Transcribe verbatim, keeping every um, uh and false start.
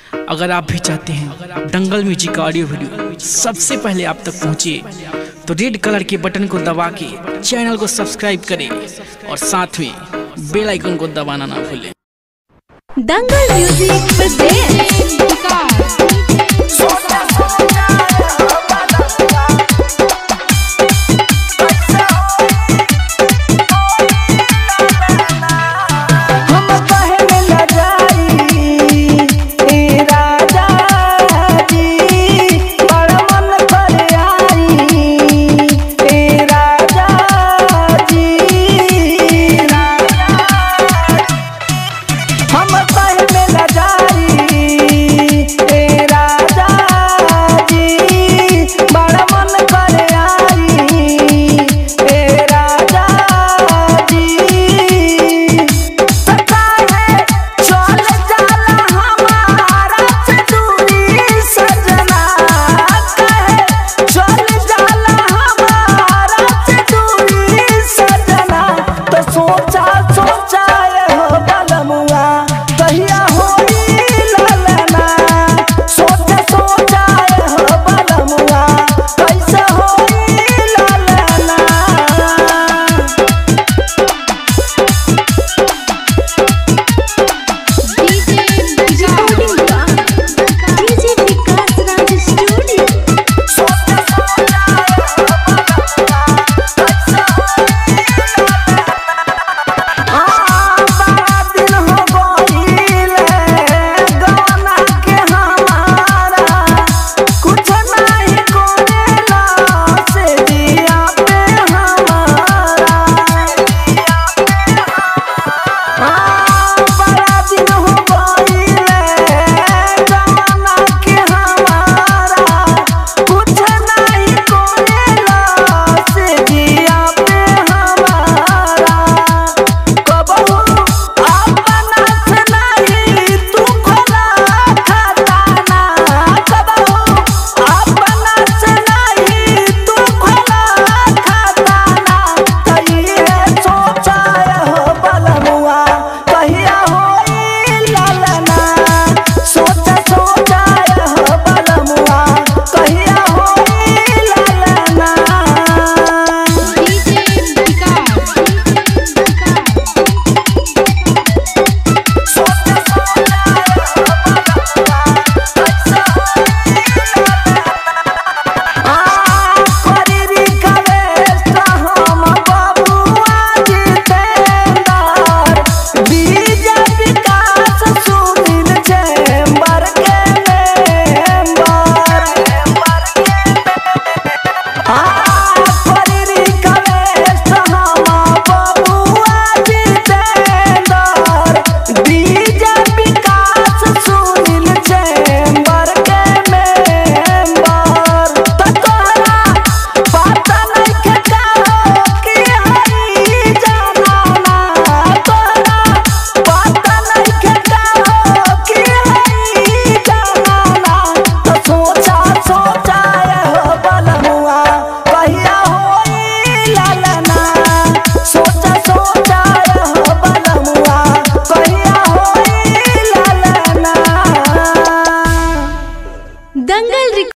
अगर आप भी चाहते हैं दंगल म्यूजिक का ऑडियो वीडियो सबसे पहले आप तक पहुंचे तो रेड कलर के बटन को दबा के चैनल को सब्सक्राइब करें और साथ में बेल आइकन को दबाना ना भूलें। दंगल म्यूजिक